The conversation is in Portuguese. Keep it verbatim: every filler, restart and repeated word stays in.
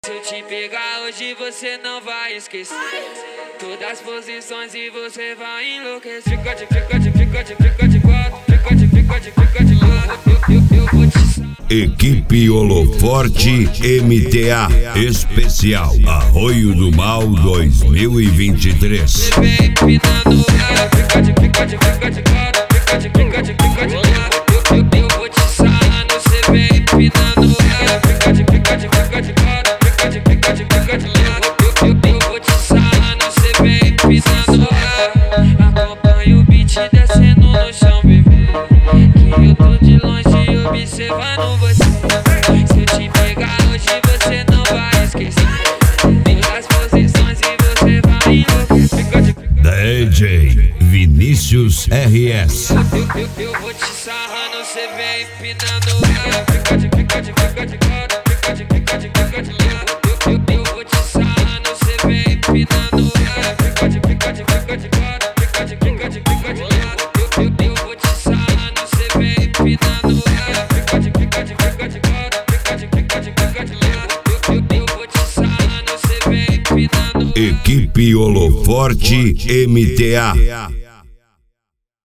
Se eu te pegar hoje você não vai esquecer todas as posições e você vai enlouquecer. Fica de, fica de, fica de, fica de quatro, fica de, fica de, fica de quatro. Eu, eu, eu vou te... Equipe Holoforte M T A Especial Arroio do Mal dois mil e vinte e três. Você vem empinando ela, fica de, fica de, fica de quatro, fica de, fica de, fica de quatro. Eu, eu, eu vou te sarrando, você vem empinando ela, fica de, fica de, fica de quatro. Fica de, fica de, fica de lado. Eu, eu, eu vou te sarrando, cê vem pisando lá. Acompanha o beat descendo no chão, bebê, que eu tô de longe observando você. Se eu te pegar hoje você não vai esquecer as posições e você vai enlouquecer. Fica de, D J Vinícius R S. Eu, eu, eu, eu vou te sarrando, cê vem empinando ela. Fica de, fica de, fica de quatro. Fica de, fica de, fica de lado. Eu, eu vou te sarrando, cê vem empinando ela. Fica de, fica de, fica de quatro. Fica de, fica de, fica de lado. Eu, eu, eu vou te sarrando, cê vem empinando ela. Fica de, fica de, fica de quatro. Fica de, fica de, fica de lado. Eu, eu, eu vou te sarrando, cê vem empinando. Equipe Holoforte M T A.